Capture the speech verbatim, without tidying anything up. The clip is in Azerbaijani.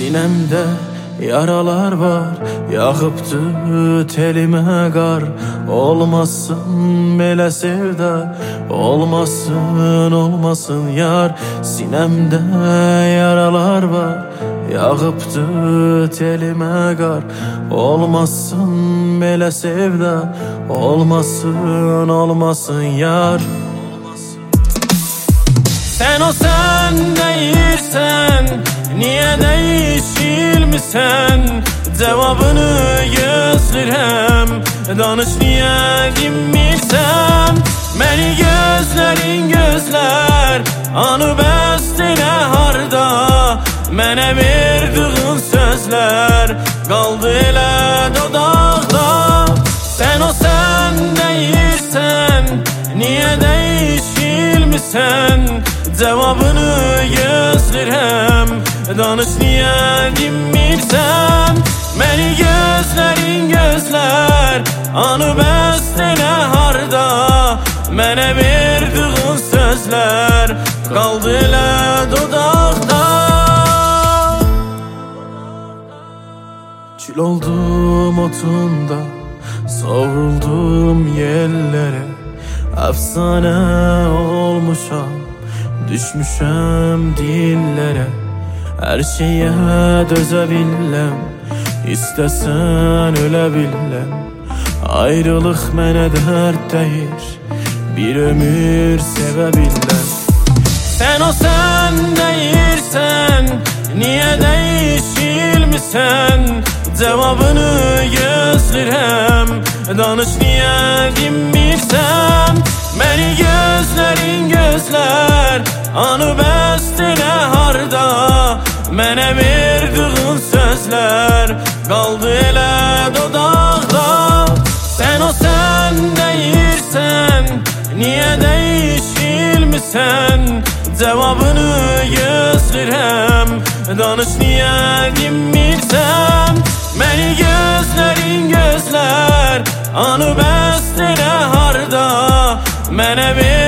Sinemdə yaralar var, yağıbdı telimə qar. Olmasın belə sevda, olmasın, olmasın yar. Sinemdə yaralar var, yağıbdı telimə qar. Olmasın belə sevda, olmasın, olmasın yar. Sen o sen değilsen, niye değişilmişsen? Cevabını gözlerem, danış niye dinmirsen? Beni gözlerin gözler, anı bəstələ harda? Mənə verdiğin sözler, qaldı elə dodaqda. Sen o sen değilsen, niye değişilmişsen? Cevabını gözlerem, danış niye dinmirsen? Beni gözlerin gözler, anı bəstələ harda? Mənə verdiğin sözler, qaldı elə dodaqda. Kül oldum otunda, savruldum yerlere. Efsane olmuşam, düşmüşəm dillere. Her şeye dözə biləm, istəsən ölə biləm. Ayrılıq mənə dərd deyir, bir ömür sevə biləm. Sen o sen değilsen, niye değişilmişsen? Cevabını gözlerem, danış niye dinmirsen? Beni gözlerin gözler, anı bəstələ harda? Mənə verdiğin sözler, qaldı elə dodaqda. Sen o sen değilsen, niye değişilmişsen? Cevabını gözlerem, danış niye dinmirsen? Beni gözlerin gözler, anı bəstələ harda? Mənə ver